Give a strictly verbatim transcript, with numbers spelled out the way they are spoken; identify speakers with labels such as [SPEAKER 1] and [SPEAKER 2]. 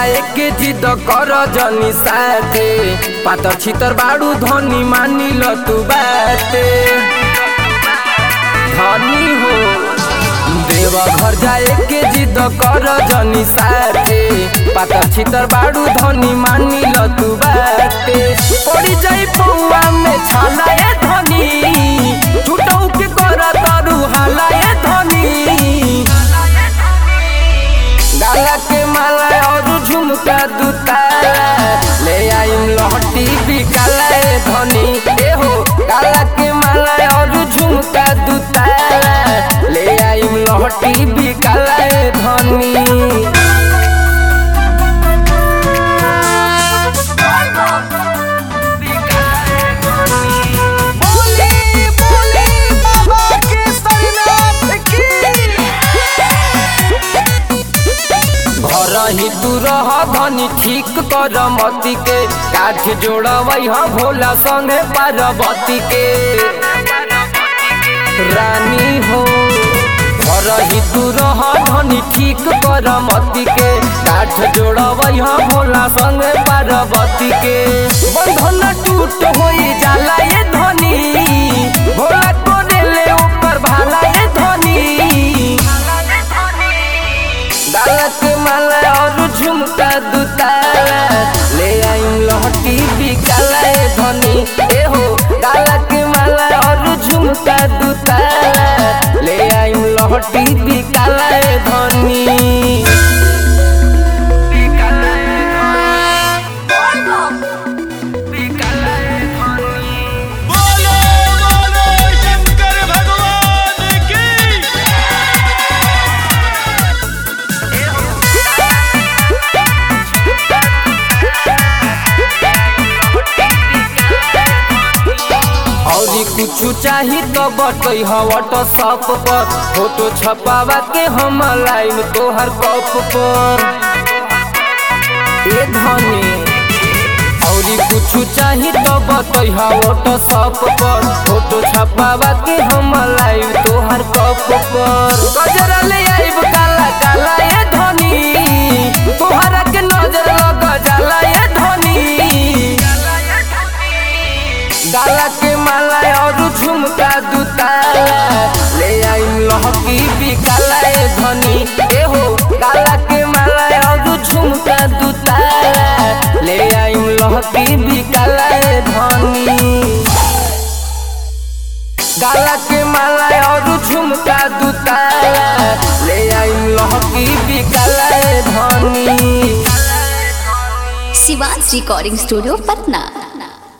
[SPEAKER 1] जाए के जिद कर जनी साथे पातर छितर बाड़ू धनी मानी ल तू बाते धनी हो देवा घर जाए के जिद कर जनी साथे पातर छितर बाड़ू धनी मानी ल तू बाते पड़ी जाई पौआ में छाला ए धनी छुटौ के कर तारू हाला ए धनी गाला के माला और झुमका दुताला ले आइम लहटी बिकाला ए धनी ए हो गाला के माला और झुमका दुताला ले आइम लहटी बिकाला ए धनी रही तू रह धनी ठीक कर मती के काठ जोड़वई ह भोला संगे पार्वती के रानी हो रही तू रह धनी ठीक कर मती के काठ जोड़वई ह भोला संगे पार्वती के बंधन टूट होई जाला ये धनी भोला को देले ऊपर भाला ये धनी गाला के माला और झुमका दुताला ले आइम लहटी बिकाला ए धनी ए हो गाला के माला और झुमका दुताला ले आइम लहटी बिकाला ए धनी कुछ चाही तो बटई हवट सब पर फोटो छपावा के हम लाइन तोहर कप पर ए धनी औरी कुछ चाही तो बटई हवट सब पर फोटो छपावा के हम लाइन तोहर कप पर गजरा ले आइब काला काला ए धनी तोहरा के नजर लग जाला ए धनी गाला के माला और झुमका दुताला ले आइम लहकी बिकाला ए धनी ए हो गाला के माला और झुमका दुताला ले आइम लहकी बिकाला ए धनी गाला के माला और झुमका दुताला ले आइम लहकी बिकाला ए धनी
[SPEAKER 2] शिवांश रिकॉर्डिंग स्टूडियो पटना।